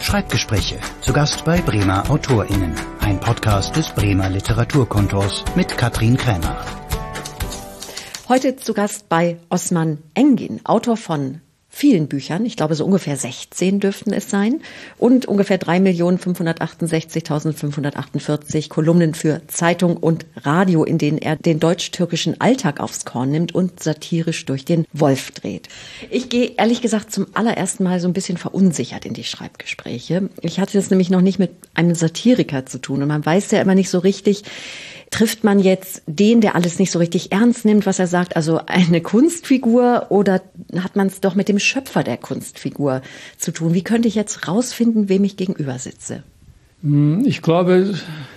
Schreibgespräche. Zu Gast bei Bremer AutorInnen. Ein Podcast des Bremer Literaturkontors mit Katrin Krämer. Heute zu Gast bei Osman Engin, Autor von vielen Büchern. Ich glaube, so ungefähr 16 dürften es sein. Und ungefähr 3.568.548 Kolumnen für Zeitung und Radio, in denen er den deutsch-türkischen Alltag aufs Korn nimmt und satirisch durch den Wolf dreht. Ich gehe ehrlich gesagt zum allerersten Mal so ein bisschen verunsichert in die Schreibgespräche. Ich hatte es nämlich noch nicht mit einem Satiriker zu tun. Und man weiß ja immer nicht so richtig, trifft man jetzt den, der alles nicht so richtig ernst nimmt, was er sagt, also eine Kunstfigur, oder hat man es doch mit dem Schöpfer der Kunstfigur zu tun? Wie könnte ich jetzt rausfinden, wem ich gegenüber sitze? Ich glaube,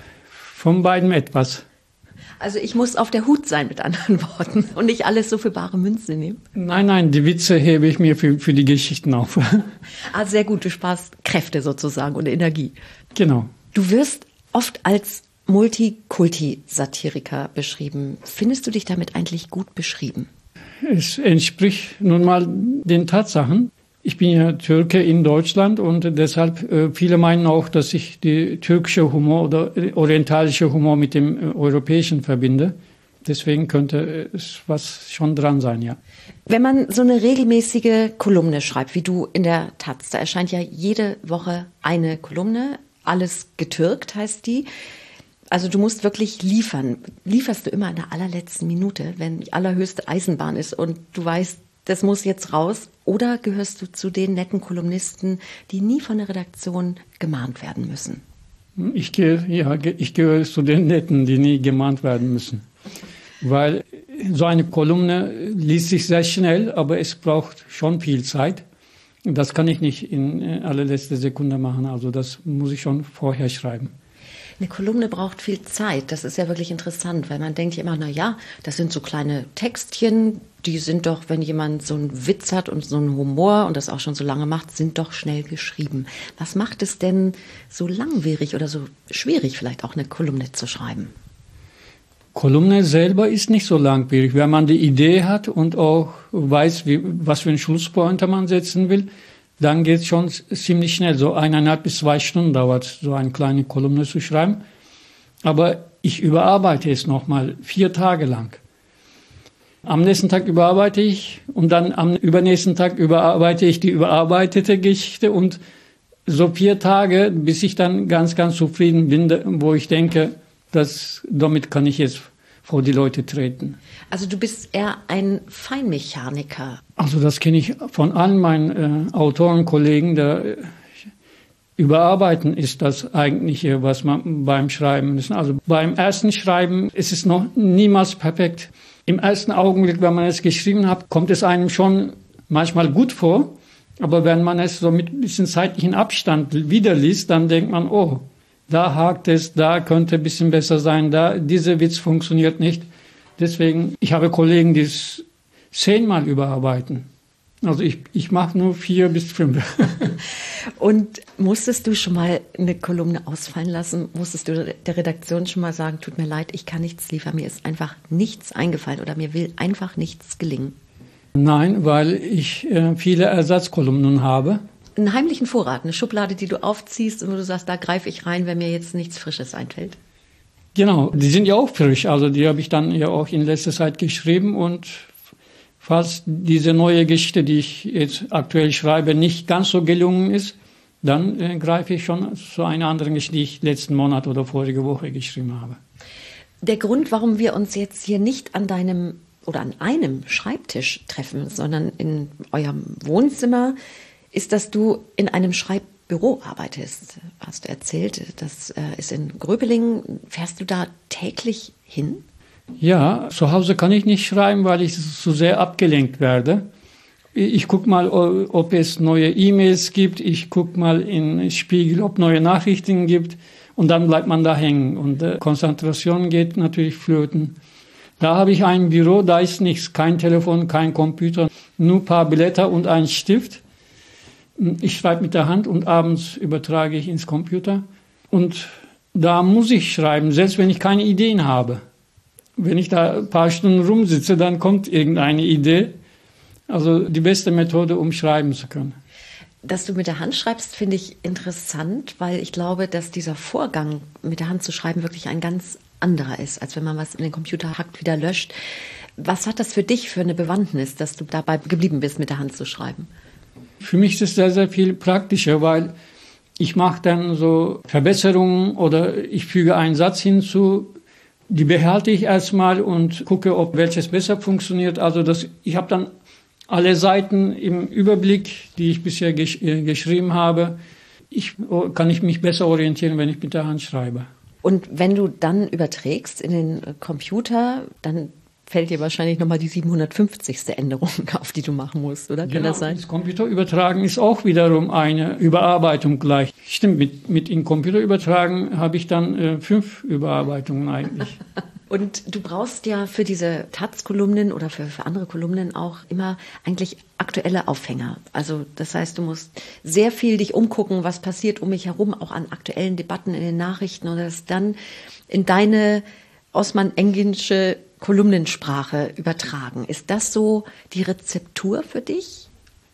von beidem etwas. Also ich muss auf der Hut sein, mit anderen Worten, und nicht alles so für bare Münze nehmen. Nein, die Witze hebe ich mir für die Geschichten auf. Ah, sehr gut, du sparst Kräfte sozusagen und Energie. Genau. Du wirst oft als Multikulti-Satiriker beschrieben. Findest du dich damit eigentlich gut beschrieben? Es entspricht nun mal den Tatsachen. Ich bin ja Türke in Deutschland und deshalb viele meinen auch, dass ich die türkische Humor oder orientalische Humor mit dem europäischen verbinde. Deswegen könnte es was schon dran sein, ja. Wenn man so eine regelmäßige Kolumne schreibt, wie du in der Taz, da erscheint ja jede Woche eine Kolumne, alles getürkt heißt die. Also du musst wirklich liefern. Lieferst du immer in der allerletzten Minute, wenn die allerhöchste Eisenbahn ist und du weißt, das muss jetzt raus? Oder gehörst du zu den netten Kolumnisten, die nie von der Redaktion gemahnt werden müssen? Ich gehöre zu den Netten, die nie gemahnt werden müssen. Weil so eine Kolumne liest sich sehr schnell, aber es braucht schon viel Zeit. Das kann ich nicht in allerletzter Sekunde machen. Also das muss ich schon vorher schreiben. Eine Kolumne braucht viel Zeit. Das ist ja wirklich interessant, weil man denkt ja immer, na ja, das sind so kleine Textchen, die sind doch, wenn jemand so einen Witz hat und so einen Humor und das auch schon so lange macht, sind doch schnell geschrieben. Was macht es denn so langwierig oder so schwierig, vielleicht auch eine Kolumne zu schreiben? Kolumne selber ist nicht so langwierig. Wenn man die Idee hat und auch weiß, was für einen Schlusspointer man setzen will, dann geht es schon ziemlich schnell. So 1,5 bis 2 Stunden dauert so eine kleine Kolumne zu schreiben. Aber ich überarbeite es nochmal 4 Tage lang. Am nächsten Tag überarbeite ich und dann am übernächsten Tag überarbeite ich die überarbeitete Geschichte und so 4 Tage, bis ich dann ganz, ganz zufrieden bin, wo ich denke, damit kann ich jetzt vor die Leute treten. Also du bist eher ein Feinmechaniker. Also das kenne ich von allen meinen Autorenkollegen. Überarbeiten ist das Eigentliche, was man beim Schreiben ist. Also beim ersten Schreiben ist es noch niemals perfekt. Im ersten Augenblick, wenn man es geschrieben hat, kommt es einem schon manchmal gut vor. Aber wenn man es so mit ein bisschen zeitlichen Abstand wieder liest, dann denkt man, oh, da hakt es, da könnte ein bisschen besser sein, dieser Witz funktioniert nicht. Deswegen, ich habe Kollegen, die es 10-mal überarbeiten. Also ich mache nur 4 bis 5. Und musstest du schon mal eine Kolumne ausfallen lassen? Musstest du der Redaktion schon mal sagen, tut mir leid, ich kann nichts liefern, mir ist einfach nichts eingefallen oder mir will einfach nichts gelingen? Nein, weil ich viele Ersatzkolumnen habe. Einen heimlichen Vorrat, eine Schublade, die du aufziehst und wo du sagst, da greife ich rein, wenn mir jetzt nichts Frisches einfällt. Genau, die sind ja auch frisch. Also die habe ich dann ja auch in letzter Zeit geschrieben. Und falls diese neue Geschichte, die ich jetzt aktuell schreibe, nicht ganz so gelungen ist, dann greife ich schon zu einer anderen Geschichte, die ich letzten Monat oder vorige Woche geschrieben habe. Der Grund, warum wir uns jetzt hier nicht an deinem oder an einem Schreibtisch treffen, sondern in eurem Wohnzimmer, ist, dass du in einem Schreibbüro arbeitest, hast du erzählt. Das ist in Gröbelingen. Fährst du da täglich hin? Ja, zu Hause kann ich nicht schreiben, weil ich so sehr abgelenkt werde. Ich gucke mal, ob es neue E-Mails gibt. Ich gucke mal in Spiegel, ob neue Nachrichten gibt. Und dann bleibt man da hängen. Und Konzentration geht natürlich flöten. Da habe ich ein Büro, da ist nichts. Kein Telefon, kein Computer, nur ein paar Blätter und ein Stift. Ich schreibe mit der Hand und abends übertrage ich ins Computer. Und da muss ich schreiben, selbst wenn ich keine Ideen habe. Wenn ich da ein paar Stunden rumsitze, dann kommt irgendeine Idee. Also die beste Methode, um schreiben zu können. Dass du mit der Hand schreibst, finde ich interessant, weil ich glaube, dass dieser Vorgang, mit der Hand zu schreiben, wirklich ein ganz anderer ist, als wenn man was in den Computer hackt, wieder löscht. Was hat das für dich für eine Bewandtnis, dass du dabei geblieben bist, mit der Hand zu schreiben? Für mich ist es sehr, sehr viel praktischer, weil ich mache dann so Verbesserungen oder ich füge einen Satz hinzu, die behalte ich erstmal und gucke, ob welches besser funktioniert. Also ich habe dann alle Seiten im Überblick, die ich bisher geschrieben habe. Kann ich mich besser orientieren, wenn ich mit der Hand schreibe. Und wenn du dann überträgst in den Computer, dann fällt dir wahrscheinlich nochmal die 750. Änderung auf, die du machen musst, oder? Kann das sein? Das Computerübertragen ist auch wiederum eine Überarbeitung gleich. Stimmt, mit in Computer übertragen habe ich dann 5 Überarbeitungen eigentlich. Und du brauchst ja für diese Taz-Kolumnen oder für andere Kolumnen auch immer eigentlich aktuelle Aufhänger. Also das heißt, du musst sehr viel dich umgucken, was passiert um mich herum, auch an aktuellen Debatten in den Nachrichten und das dann in deine osman-englische Kolumnensprache übertragen. Ist das so die Rezeptur für dich?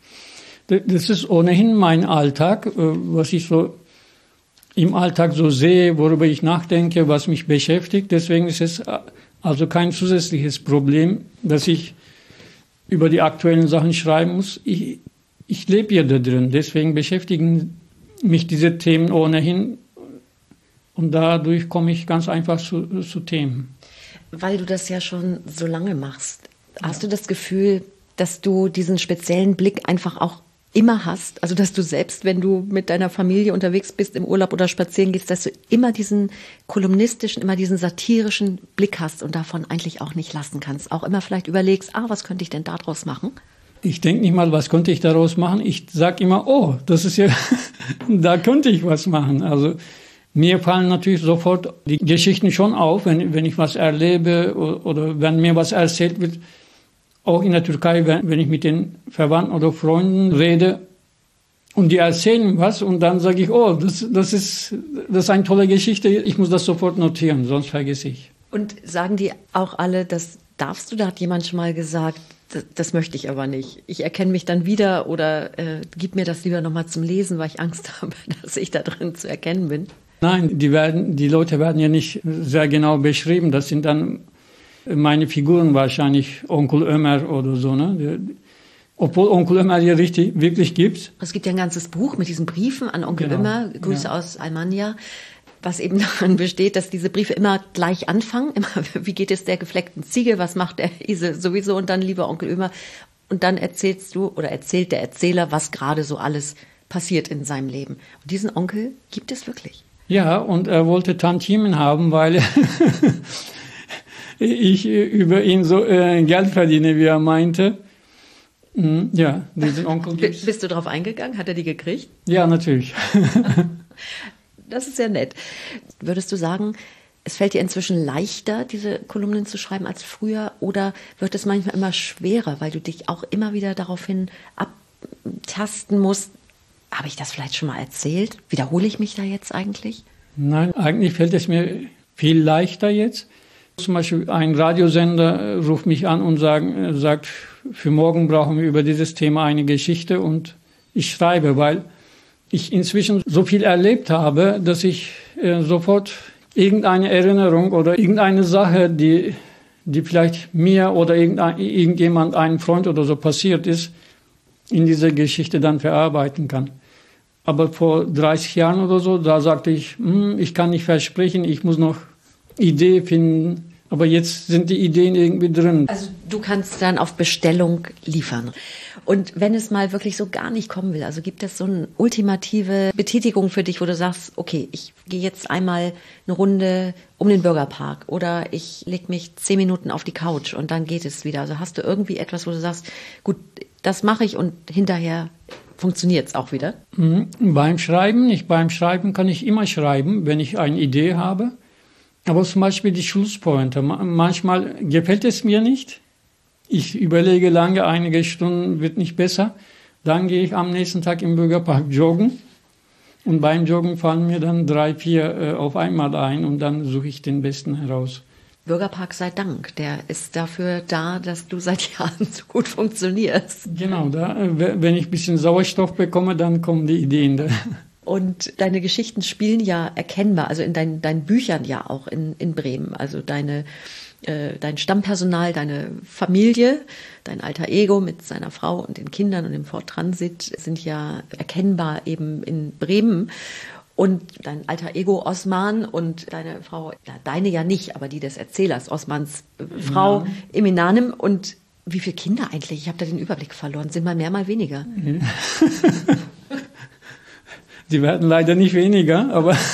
Das ist ohnehin mein Alltag, was ich so im Alltag so sehe, worüber ich nachdenke, was mich beschäftigt. Deswegen ist es also kein zusätzliches Problem, dass ich über die aktuellen Sachen schreiben muss. Ich lebe ja da drin, deswegen beschäftigen mich diese Themen ohnehin und dadurch komme ich ganz einfach zu Themen. Weil du das ja schon so lange machst, hast du das Gefühl, dass du diesen speziellen Blick einfach auch immer hast, also dass du selbst, wenn du mit deiner Familie unterwegs bist, im Urlaub oder spazieren gehst, dass du immer diesen kolumnistischen, immer diesen satirischen Blick hast und davon eigentlich auch nicht lassen kannst. Auch immer vielleicht überlegst, was könnte ich denn daraus machen? Ich denke nicht mal, was könnte ich daraus machen. Ich sage immer, das ist ja, da könnte ich was machen. Also mir fallen natürlich sofort die Geschichten schon auf, wenn ich was erlebe oder wenn mir was erzählt wird. Auch in der Türkei, wenn ich mit den Verwandten oder Freunden rede und die erzählen was und dann sage ich, das ist eine tolle Geschichte, ich muss das sofort notieren, sonst vergesse ich. Und sagen die auch alle, das darfst du? Da hat jemand schon mal gesagt, das möchte ich aber nicht. Ich erkenne mich dann wieder oder gib mir das lieber nochmal zum Lesen, weil ich Angst habe, dass ich da drin zu erkennen bin. Nein, die Leute werden ja nicht sehr genau beschrieben, das sind dann meine Figuren wahrscheinlich Onkel Ömer oder so, ne? Obwohl Onkel Ömer ja wirklich gibt. Es gibt ja ein ganzes Buch mit diesen Briefen an Onkel Ömer, Grüße aus Almania, was eben daran besteht, dass diese Briefe immer gleich anfangen. Immer, wie geht es der gefleckten Ziege, was macht der Esel sowieso und dann lieber Onkel Ömer. Und dann erzählst du oder erzählt der Erzähler, was gerade so alles passiert in seinem Leben. Und diesen Onkel gibt es wirklich. Ja, und er wollte Tantiemen haben, weil ich über ihn so Geld verdiene, wie er meinte. Ja, diesen Onkel gibt's. Bist du darauf eingegangen? Hat er die gekriegt? Ja, natürlich. Das ist ja nett. Würdest du sagen, es fällt dir inzwischen leichter, diese Kolumnen zu schreiben als früher? Oder wird es manchmal immer schwerer, weil du dich auch immer wieder daraufhin abtasten musst? Habe ich das vielleicht schon mal erzählt? Wiederhole ich mich da jetzt eigentlich? Nein, eigentlich fällt es mir viel leichter jetzt. Zum Beispiel ein Radiosender ruft mich an und sagt, für morgen brauchen wir über dieses Thema eine Geschichte und ich schreibe, weil ich inzwischen so viel erlebt habe, dass ich sofort irgendeine Erinnerung oder irgendeine Sache, die vielleicht mir oder irgendjemand, einem Freund oder so passiert ist, in dieser Geschichte dann verarbeiten kann. Aber vor 30 Jahren oder so, da sagte ich, ich kann nicht versprechen, ich muss noch Idee finden, aber jetzt sind die Ideen irgendwie drin. Also du kannst dann auf Bestellung liefern. Und wenn es mal wirklich so gar nicht kommen will, also gibt es so eine ultimative Betätigung für dich, wo du sagst, okay, ich gehe jetzt einmal eine Runde um den Bürgerpark oder ich lege mich 10 Minuten auf die Couch und dann geht es wieder. Also hast du irgendwie etwas, wo du sagst, gut, das mache ich und hinterher funktioniert es auch wieder? Beim Schreiben nicht. Beim Schreiben kann ich immer schreiben, wenn ich eine Idee habe. Aber zum Beispiel die Schlusspointe. Manchmal gefällt es mir nicht. Ich überlege lange, einige Stunden wird nicht besser. Dann gehe ich am nächsten Tag im Bürgerpark joggen. Und beim Joggen fallen mir dann 3, 4 auf einmal ein und dann suche ich den besten heraus. Bürgerpark sei Dank, der ist dafür da, dass du seit Jahren so gut funktionierst. Genau, wenn ich ein bisschen Sauerstoff bekomme, dann kommen die Ideen. Und deine Geschichten spielen ja erkennbar, also in deinen Büchern ja auch in Bremen. Also dein Stammpersonal, deine Familie, dein alter Ego mit seiner Frau und den Kindern und dem Ford Transit sind ja erkennbar eben in Bremen. Und dein alter Ego Osman und deine Frau, deine ja nicht, aber die des Erzählers, Osmans Frau Eminanem. Und wie viele Kinder eigentlich? Ich habe da den Überblick verloren. Sind mal mehr, mal weniger. Sie werden leider nicht weniger,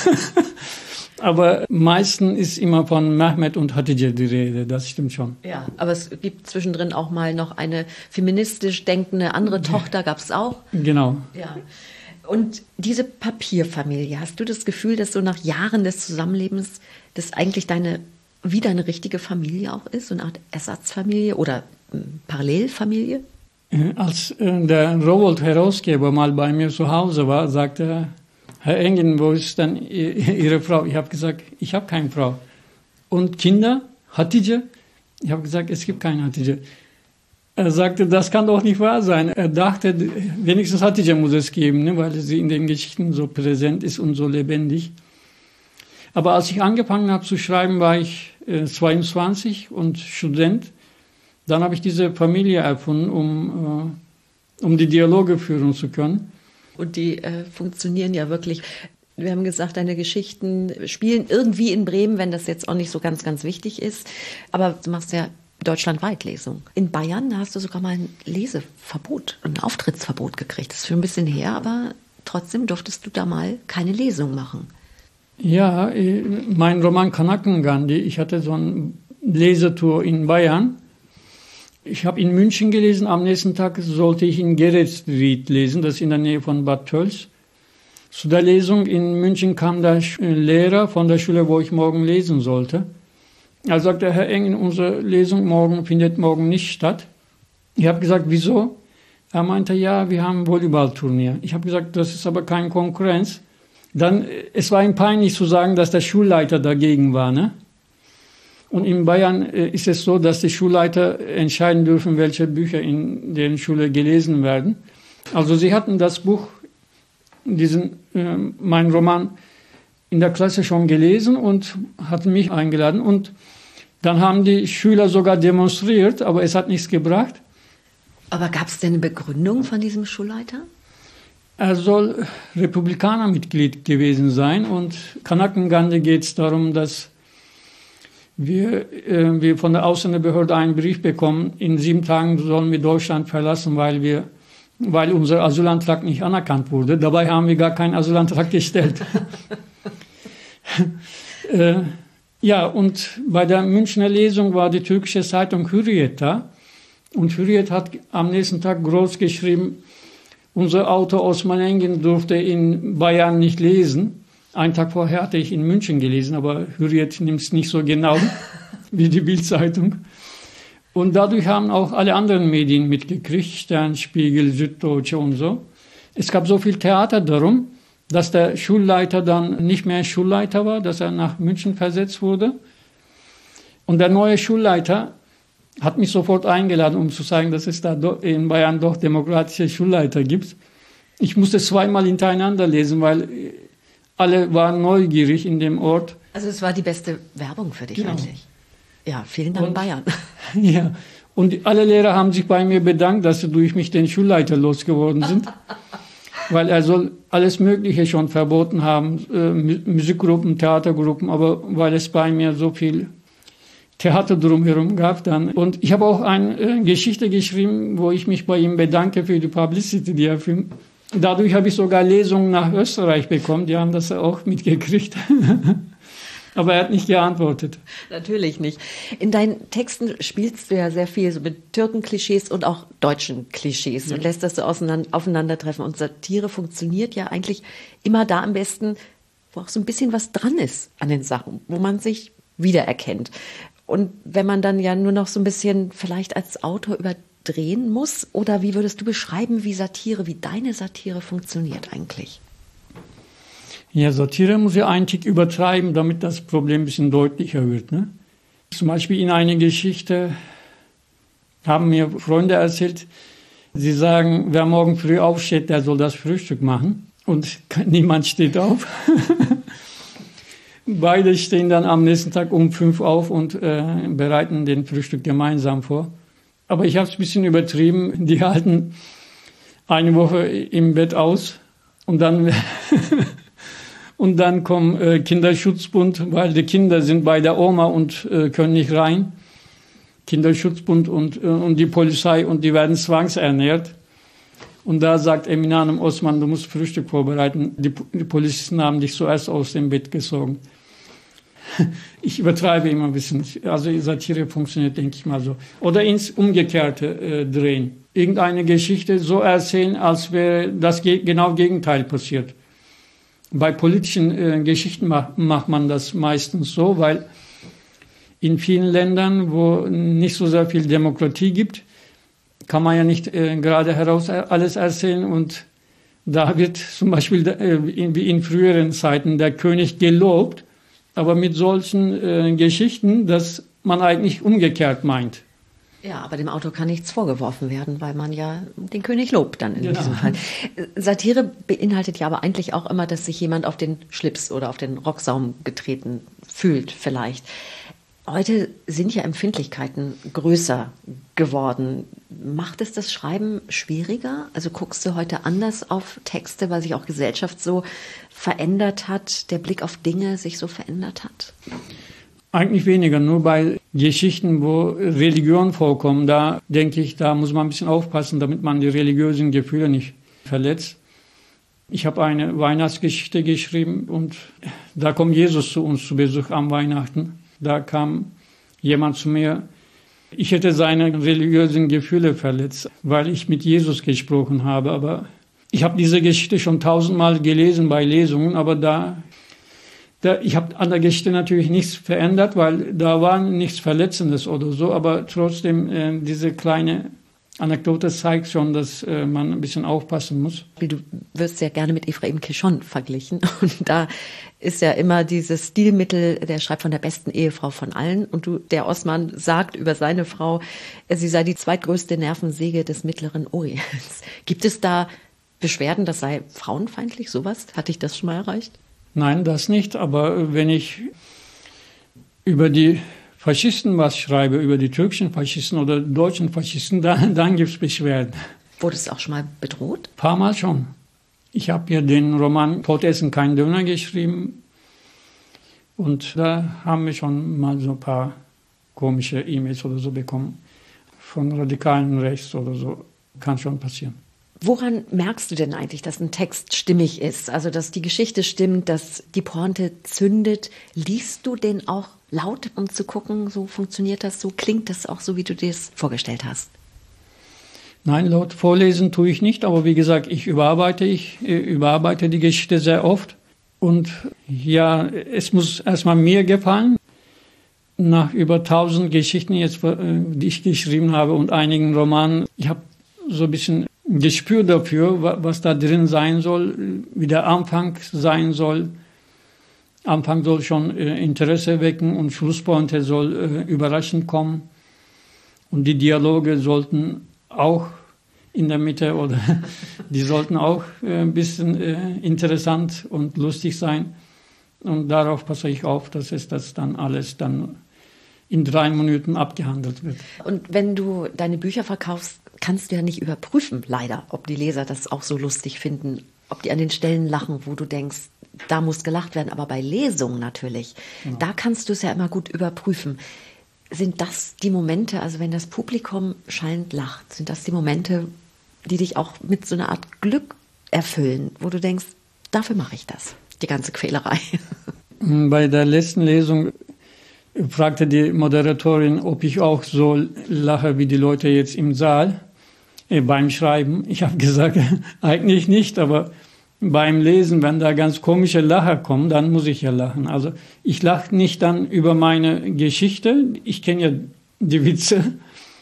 aber meistens ist immer von Mehmet und Hatice die Rede, das stimmt schon. Ja, aber es gibt zwischendrin auch mal noch eine feministisch denkende andere Tochter, gab es auch. Genau. Ja. Und diese Papierfamilie, hast du das Gefühl, dass so nach Jahren des Zusammenlebens das eigentlich wieder eine richtige Familie auch ist, so eine Art Ersatzfamilie oder Parallelfamilie? Als der Rowohlt-Herausgeber mal bei mir zu Hause war, sagte er, Herr Engen, wo ist denn Ihre Frau? Ich habe gesagt, ich habe keine Frau. Und Kinder? Hatice? Ich habe gesagt, es gibt keine Hatice. Er sagte, das kann doch nicht wahr sein. Er dachte, wenigstens Hatice muss es geben, ne, weil sie in den Geschichten so präsent ist und so lebendig. Aber als ich angefangen habe zu schreiben, war ich 22 und Student. Dann habe ich diese Familie erfunden, um die Dialoge führen zu können. Und die funktionieren ja wirklich. Wir haben gesagt, deine Geschichten spielen irgendwie in Bremen, wenn das jetzt auch nicht so ganz, ganz wichtig ist. Aber du machst ja deutschlandweit Lesungen. In Bayern hast du sogar mal ein Leseverbot, ein Auftrittsverbot gekriegt. Das ist schon ein bisschen her, aber trotzdem durftest du da mal keine Lesung machen. Ja, mein Roman Kanaken Gandhi, ich hatte so eine Lesetour in Bayern. Ich habe in München gelesen, am nächsten Tag sollte ich in Geretsried lesen, das ist in der Nähe von Bad Tölz. Zu der Lesung in München kam der Lehrer von der Schule, wo ich morgen lesen sollte. Er sagte, Herr Engen, unsere Lesung findet morgen nicht statt. Ich habe gesagt, wieso? Er meinte, ja, wir haben ein Volleyballturnier. Ich habe gesagt, das ist aber keine Konkurrenz. Dann, es war ihm peinlich zu sagen, dass der Schulleiter dagegen war, ne? Und in Bayern ist es so, dass die Schulleiter entscheiden dürfen, welche Bücher in deren Schule gelesen werden. Also sie hatten das Buch, mein Roman, in der Klasse schon gelesen und hatten mich eingeladen. Und dann haben die Schüler sogar demonstriert, aber es hat nichts gebracht. Aber gab es denn eine Begründung von diesem Schulleiter? Er soll Republikanermitglied gewesen sein. Und Kanaken Gandhi geht es darum, dass wir von der Ausländerbehörde einen Brief bekommen, in 7 Tagen sollen wir Deutschland verlassen, weil unser Asylantrag nicht anerkannt wurde. Dabei haben wir gar keinen Asylantrag gestellt. Ja, und bei der Münchner Lesung war die türkische Zeitung Hürriyet da. Und Hürriyet hat am nächsten Tag groß geschrieben, unser Autor Osman Engin durfte in Bayern nicht lesen. Einen Tag vorher hatte ich in München gelesen, aber Hürriyet nimmt es nicht so genau wie die Bild-Zeitung. Und dadurch haben auch alle anderen Medien mitgekriegt, Stern, Spiegel, Süddeutsche und so. Es gab so viel Theater darum, dass der Schulleiter dann nicht mehr Schulleiter war, dass er nach München versetzt wurde. Und der neue Schulleiter hat mich sofort eingeladen, um zu zeigen, dass es da in Bayern doch demokratische Schulleiter gibt. Ich musste 2-mal hintereinander lesen, weil alle waren neugierig in dem Ort. Also es war die beste Werbung für dich, genau. Eigentlich. Ja, vielen Dank, Bayern. Ja, und alle Lehrer haben sich bei mir bedankt, dass sie durch mich den Schulleiter losgeworden sind. Weil er soll alles Mögliche schon verboten haben, Musikgruppen, Theatergruppen, aber weil es bei mir so viel Theater drumherum gab dann. Und ich habe auch eine Geschichte geschrieben, wo ich mich bei ihm bedanke für die Publicity, die er für. Dadurch habe ich sogar Lesungen nach Österreich bekommen, die haben das auch mitgekriegt. Aber er hat nicht geantwortet. Natürlich nicht. In deinen Texten spielst du ja sehr viel so mit Türken-Klischees und auch deutschen Klischees und lässt das so aufeinandertreffen. Und Satire funktioniert ja eigentlich immer da am besten, wo auch so ein bisschen was dran ist an den Sachen, wo man sich wiedererkennt. Und wenn man dann ja nur noch so ein bisschen vielleicht als Autor überdrehen muss, oder wie würdest du beschreiben, wie deine Satire funktioniert eigentlich? Ja, Satire muss ja einen Tick übertreiben, damit das Problem ein bisschen deutlicher wird. Ne? Zum Beispiel in einer Geschichte haben mir Freunde erzählt, sie sagen, wer morgen früh aufsteht, der soll das Frühstück machen. Und niemand steht auf. Beide stehen dann am nächsten Tag um 5 auf und bereiten den Frühstück gemeinsam vor. Aber ich habe es ein bisschen übertrieben. Die halten eine Woche im Bett aus und dann, und dann kommt Kinderschutzbund, weil die Kinder sind bei der Oma und können nicht rein. Kinderschutzbund und die Polizei und die werden zwangsernährt. Und da sagt Eminanem Osman, du musst Frühstück vorbereiten. Die Polizisten haben dich zuerst aus dem Bett gezogen. Ich übertreibe immer ein bisschen. Also Satire funktioniert, denke ich mal so. Oder ins Umgekehrte drehen. Irgendeine Geschichte so erzählen, als wäre das genau Gegenteil passiert. Bei politischen Geschichten macht man das meistens so, weil in vielen Ländern, wo nicht so sehr viel Demokratie gibt, kann man ja nicht gerade heraus alles erzählen. Und da wird zum Beispiel wie in früheren Zeiten der König gelobt, aber mit solchen Geschichten, dass man eigentlich umgekehrt meint. Ja, aber dem Autor kann nichts vorgeworfen werden, weil man ja den König lobt dann in diesem Fall. Satire beinhaltet ja aber eigentlich auch immer, dass sich jemand auf den Schlips oder auf den Rocksaum getreten fühlt vielleicht. Heute sind ja Empfindlichkeiten größer geworden. Macht es das Schreiben schwieriger? Also guckst du heute anders auf Texte, weil sich auch Gesellschaft so verändert hat, der Blick auf Dinge sich so verändert hat? Eigentlich weniger, nur bei Geschichten, wo Religion vorkommt, da denke ich, da muss man ein bisschen aufpassen, damit man die religiösen Gefühle nicht verletzt. Ich habe eine Weihnachtsgeschichte geschrieben und da kommt Jesus zu uns zu Besuch am Weihnachten. Da kam jemand zu mir, ich hätte seine religiösen Gefühle verletzt, weil ich mit Jesus gesprochen habe. Aber ich habe diese Geschichte schon 1000-mal gelesen bei Lesungen, aber ich habe an der Geschichte natürlich nichts verändert, weil da war nichts Verletzendes oder so. Aber trotzdem, diese kleine Anekdote zeigt schon, dass man ein bisschen aufpassen muss. Du wirst ja gerne mit Ephraim Kishon verglichen. Und da ist ja immer dieses Stilmittel, der schreibt von der besten Ehefrau von allen. Und der Osman sagt über seine Frau, sie sei die zweitgrößte Nervensäge des Mittleren Orients. Gibt es da Beschwerden, das sei frauenfeindlich, sowas? Hat dich das schon mal erreicht? Nein, das nicht. Aber wenn ich über die Faschisten was schreibe, über die türkischen Faschisten oder deutschen Faschisten, dann gibt es Beschwerden. Wurdest du auch schon mal bedroht? Ein paar Mal schon. Ich habe ja den Roman Tod essen, kein Döner geschrieben. Und da haben wir schon mal so ein paar komische E-Mails oder so bekommen. Von Radikalen rechts oder so. Kann schon passieren. Woran merkst du denn eigentlich, dass ein Text stimmig ist? Also, dass die Geschichte stimmt, dass die Pointe zündet. Liest du den auch laut, um zu gucken, so funktioniert das, so klingt das auch so, wie du dir es vorgestellt hast? Nein, laut vorlesen tue ich nicht, aber wie gesagt, ich überarbeite die Geschichte sehr oft. Und ja, es muss erstmal mir gefallen. Nach über 1000 Geschichten jetzt, die ich geschrieben habe und einigen Romanen, ich habe so ein bisschen Gespür dafür, was da drin sein soll, wie der Anfang sein soll. Anfang soll schon Interesse wecken und Schlusspointe soll überraschend kommen. Und die Dialoge sollten auch in der Mitte oder die sollten auch ein bisschen interessant und lustig sein. Und darauf passe ich auf, dass es das dann alles dann in 3 Minuten abgehandelt wird. Und wenn du deine Bücher verkaufst, kannst du ja nicht überprüfen, leider, ob die Leser das auch so lustig finden, ob die an den Stellen lachen, wo du denkst, da muss gelacht werden. Aber bei Lesungen natürlich, genau. Da kannst du es ja immer gut überprüfen. Sind das die Momente, also wenn das Publikum schallend lacht, sind das die Momente, die dich auch mit so einer Art Glück erfüllen, wo du denkst, dafür mache ich das, die ganze Quälerei? Bei der letzten Lesung fragte die Moderatorin, ob ich auch so lache wie die Leute jetzt im Saal beim Schreiben. Ich habe gesagt, eigentlich nicht, aber beim Lesen, wenn da ganz komische Lacher kommen, dann muss ich ja lachen. Also ich lache nicht dann über meine Geschichte, ich kenne ja die Witze,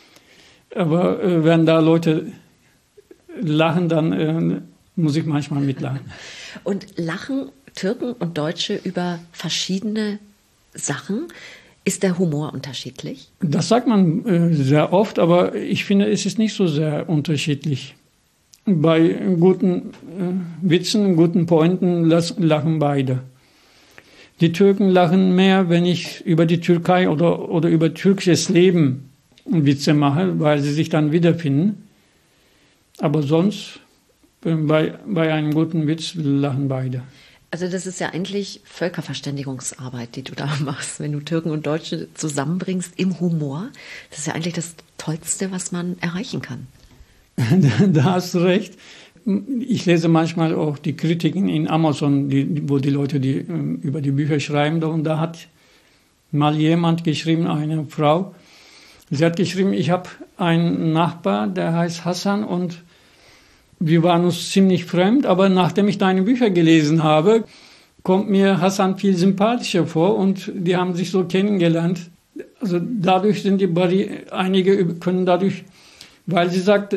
aber wenn da Leute lachen, dann muss ich manchmal mitlachen. Und lachen Türken und Deutsche über verschiedene Sachen? Ist der Humor unterschiedlich? Das sagt man sehr oft, aber ich finde, es ist nicht so sehr unterschiedlich. Bei guten Witzen, guten Pointen lachen beide. Die Türken lachen mehr, wenn ich über die Türkei oder über türkisches Leben Witze mache, weil sie sich dann wiederfinden. Aber sonst, bei einem guten Witz lachen beide. Also das ist ja eigentlich Völkerverständigungsarbeit, die du da machst, wenn du Türken und Deutsche zusammenbringst im Humor. Das ist ja eigentlich das Tollste, was man erreichen kann. Da hast du recht. Ich lese manchmal auch die Kritiken in Amazon, wo die Leute über die Bücher schreiben. Und da hat mal jemand geschrieben, eine Frau, sie hat geschrieben, ich habe einen Nachbar, der heißt Hassan und wir waren uns ziemlich fremd, aber nachdem ich deine Bücher gelesen habe, kommt mir Hassan viel sympathischer vor und die haben sich so kennengelernt. Also dadurch sind einige können dadurch, weil sie sagt,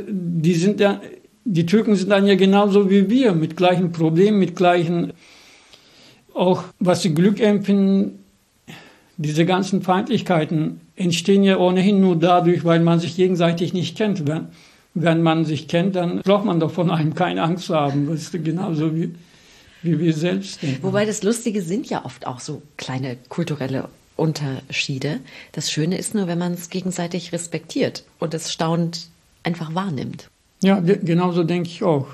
die Türken sind dann ja genauso wie wir, mit gleichen Problemen, mit gleichen, auch was sie Glück empfinden, diese ganzen Feindlichkeiten entstehen ja ohnehin nur dadurch, weil man sich gegenseitig nicht kennt. Wenn man sich kennt, dann braucht man doch von einem keine Angst zu haben. Das ist genauso wie wir selbst denken. Wobei das Lustige sind ja oft auch so kleine kulturelle Unterschiede. Das Schöne ist nur, wenn man es gegenseitig respektiert und es staunend einfach wahrnimmt. Ja, genauso denke ich auch.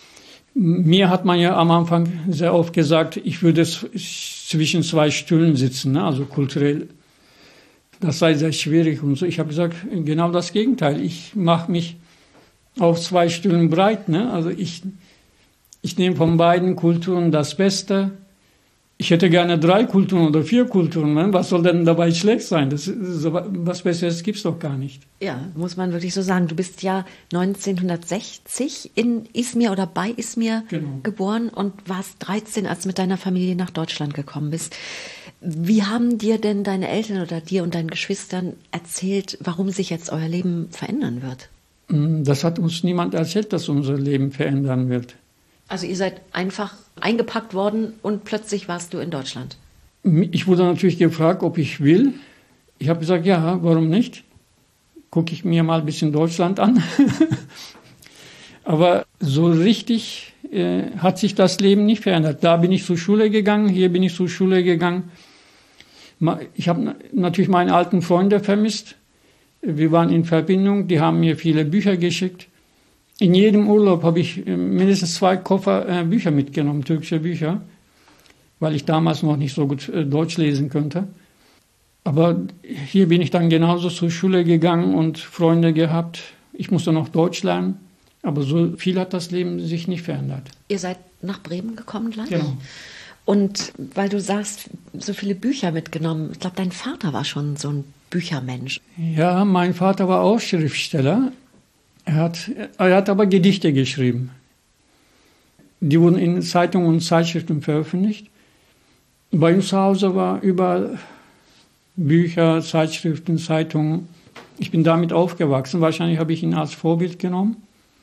Mir hat man ja am Anfang sehr oft gesagt, ich würde zwischen zwei Stühlen sitzen, ne? Also kulturell. Das sei sehr schwierig und so. Ich habe gesagt, genau das Gegenteil. Ich mache mich auf zwei Stühlen breit. Ne? Also ich nehme von beiden Kulturen das Beste. Ich hätte gerne 3 Kulturen oder 4 Kulturen. Ne? Was soll denn dabei schlecht sein? Was Besseres gibt es doch gar nicht. Ja, muss man wirklich so sagen. Du bist ja 1960 in Izmir oder bei Izmir geboren und warst 13, als du mit deiner Familie nach Deutschland gekommen bist. Wie haben dir denn deine Eltern oder dir und deinen Geschwistern erzählt, warum sich jetzt euer Leben verändern wird? Das hat uns niemand erzählt, dass unser Leben verändern wird. Also ihr seid einfach eingepackt worden und plötzlich warst du in Deutschland? Ich wurde natürlich gefragt, ob ich will. Ich habe gesagt, ja, warum nicht? Gucke ich mir mal ein bisschen Deutschland an. Aber so richtig hat sich das Leben nicht verändert. Da bin ich zur Schule gegangen, hier bin ich zur Schule gegangen. Ich habe natürlich meine alten Freunde vermisst. Wir waren in Verbindung, die haben mir viele Bücher geschickt. In jedem Urlaub habe ich mindestens 2 Koffer Bücher mitgenommen, türkische Bücher, weil ich damals noch nicht so gut Deutsch lesen konnte. Aber hier bin ich dann genauso zur Schule gegangen und Freunde gehabt. Ich musste noch Deutsch lernen, aber so viel hat das Leben sich nicht verändert. Ihr seid nach Bremen gekommen gleich? Genau. Und weil du sagst, so viele Bücher mitgenommen, ich glaube, dein Vater war schon so ein Büchermensch. Ja, mein Vater war auch Schriftsteller. Er hat aber Gedichte geschrieben. Die wurden in Zeitungen und Zeitschriften veröffentlicht. Bei uns zu Hause war überall Bücher, Zeitschriften, Zeitungen. Ich bin damit aufgewachsen. Wahrscheinlich habe ich ihn als Vorbild genommen.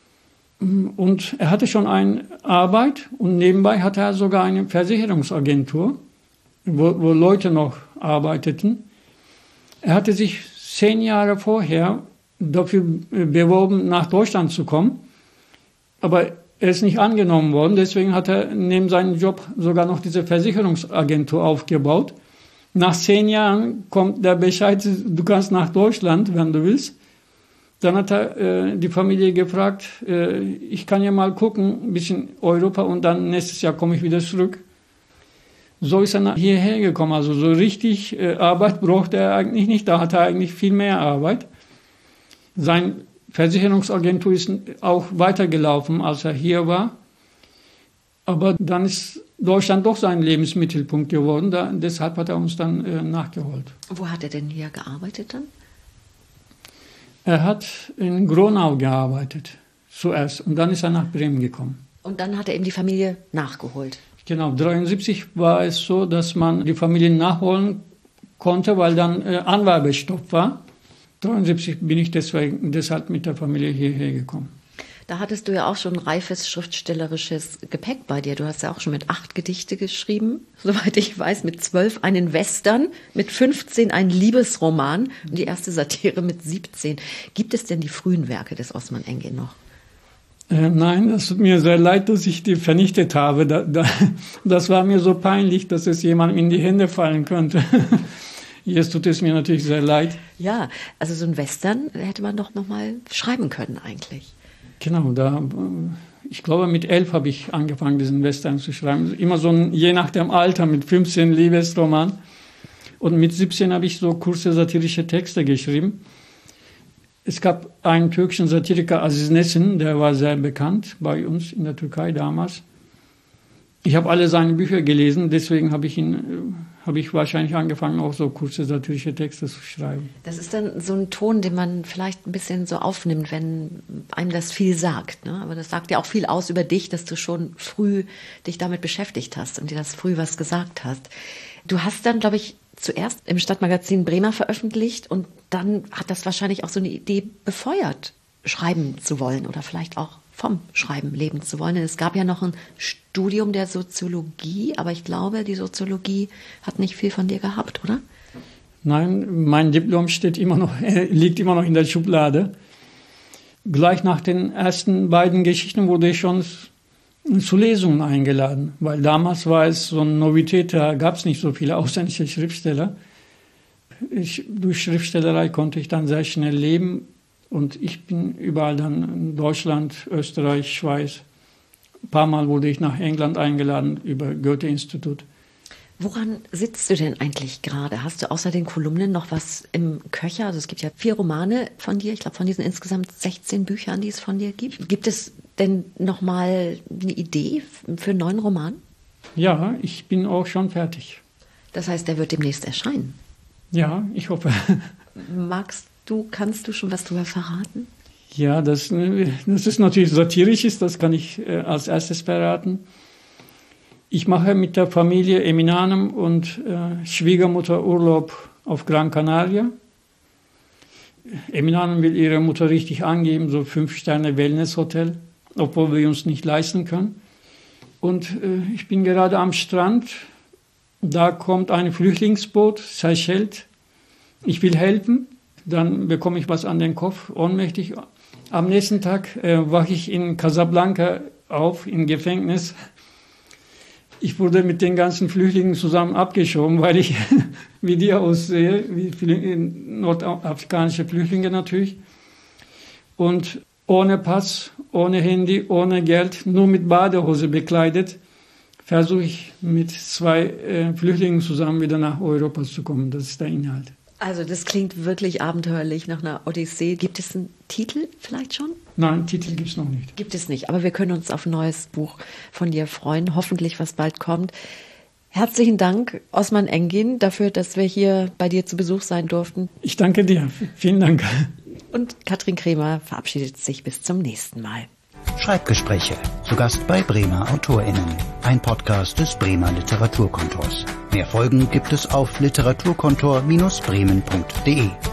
Und er hatte schon eine Arbeit und nebenbei hatte er sogar eine Versicherungsagentur, wo Leute noch arbeiteten. Er hatte sich 10 Jahre vorher dafür beworben, nach Deutschland zu kommen. Aber er ist nicht angenommen worden. Deswegen hat er neben seinem Job sogar noch diese Versicherungsagentur aufgebaut. Nach 10 Jahren kommt der Bescheid, du kannst nach Deutschland, wenn du willst. Dann hat er die Familie gefragt, ich kann ja mal gucken, ein bisschen Europa und dann nächstes Jahr komme ich wieder zurück. So ist er hierher gekommen. Also so richtig Arbeit brauchte er eigentlich nicht. Da hatte er eigentlich viel mehr Arbeit. Seine Versicherungsagentur ist auch weitergelaufen, als er hier war. Aber dann ist Deutschland doch sein Lebensmittelpunkt geworden. Deshalb hat er uns dann nachgeholt. Wo hat er denn hier gearbeitet dann? Er hat in Gronau gearbeitet zuerst und dann ist er nach Bremen gekommen. Und dann hat er eben die Familie nachgeholt? Genau, 1973 war es so, dass man die Familie nachholen konnte, weil dann Anwerbestopp war. 1973 bin ich deshalb mit der Familie hierher gekommen. Da hattest du ja auch schon reifes schriftstellerisches Gepäck bei dir. Du hast ja auch schon mit 8 Gedichte geschrieben, soweit ich weiß, mit 12 einen Western, mit 15 einen Liebesroman und die erste Satire mit 17. Gibt es denn die frühen Werke des Osman Engin noch? Nein, es tut mir sehr leid, dass ich die vernichtet habe. Das war mir so peinlich, dass es jemandem in die Hände fallen könnte. Jetzt tut es mir natürlich sehr leid. Ja, also so ein Western hätte man doch noch mal schreiben können eigentlich. Genau, ich glaube mit 11 habe ich angefangen, diesen Western zu schreiben. Immer so je nach dem Alter, mit 15 Liebesroman. Und mit 17 habe ich so kurze satirische Texte geschrieben. Es gab einen türkischen Satiriker, Aziz Nesin, der war sehr bekannt bei uns in der Türkei damals. Ich habe alle seine Bücher gelesen, deswegen habe ich wahrscheinlich angefangen, auch so kurze satirische Texte zu schreiben. Das ist dann so ein Ton, den man vielleicht ein bisschen so aufnimmt, wenn einem das viel sagt, ne? Aber das sagt ja auch viel aus über dich, dass du schon früh dich damit beschäftigt hast und dir das früh was gesagt hast. Du hast dann, glaube ich, zuerst im Stadtmagazin Bremer veröffentlicht und dann hat das wahrscheinlich auch so eine Idee befeuert, schreiben zu wollen oder vielleicht auch vom Schreiben leben zu wollen. Es gab ja noch ein Studium der Soziologie, aber ich glaube, die Soziologie hat nicht viel von dir gehabt, oder? Nein, mein Diplom liegt immer noch in der Schublade. Gleich nach den ersten beiden Geschichten wurde ich schon zu Lesungen eingeladen, weil damals war es so eine Novität, da gab es nicht so viele ausländische Schriftsteller. Durch Schriftstellerei konnte ich dann sehr schnell leben. Und ich bin überall dann in Deutschland, Österreich, Schweiz. Ein paar Mal wurde ich nach England eingeladen über Goethe-Institut. Woran sitzt du denn eigentlich gerade? Hast du außer den Kolumnen noch was im Köcher? Also es gibt ja 4 Romane von dir. Ich glaube, von diesen insgesamt 16 Büchern, die es von dir gibt. Gibt es denn noch mal eine Idee für einen neuen Roman? Ja, ich bin auch schon fertig. Das heißt, der wird demnächst erscheinen? Ja, ich hoffe. Kannst du schon was darüber verraten? Ja, das ist natürlich satirisch, das kann ich als erstes verraten. Ich mache mit der Familie Eminanem und Schwiegermutter Urlaub auf Gran Canaria. Eminanem will ihre Mutter richtig angeben, so 5-Sterne-Wellness-Hotel, obwohl wir uns nicht leisten können. Und ich bin gerade am Strand, da kommt ein Flüchtlingsboot, Seychelles. Ich will helfen. Dann bekomme ich was an den Kopf, ohnmächtig. Am nächsten Tag wache ich in Casablanca auf, im Gefängnis. Ich wurde mit den ganzen Flüchtlingen zusammen abgeschoben, weil ich wie die aussehe, wie nordafrikanische Flüchtlinge natürlich. Und ohne Pass, ohne Handy, ohne Geld, nur mit Badehose bekleidet, versuche ich mit 2 Flüchtlingen zusammen wieder nach Europa zu kommen. Das ist der Inhalt. Also das klingt wirklich abenteuerlich nach einer Odyssee. Gibt es einen Titel vielleicht schon? Nein, Titel gibt es noch nicht. Gibt es nicht, aber wir können uns auf ein neues Buch von dir freuen. Hoffentlich, was bald kommt. Herzlichen Dank, Osman Engin, dafür, dass wir hier bei dir zu Besuch sein durften. Ich danke dir. Vielen Dank. Und Katrin Kremer verabschiedet sich bis zum nächsten Mal. Schreibgespräche. Zu Gast bei Bremer AutorInnen. Ein Podcast des Bremer Literaturkontors. Mehr Folgen gibt es auf literaturkontor-bremen.de.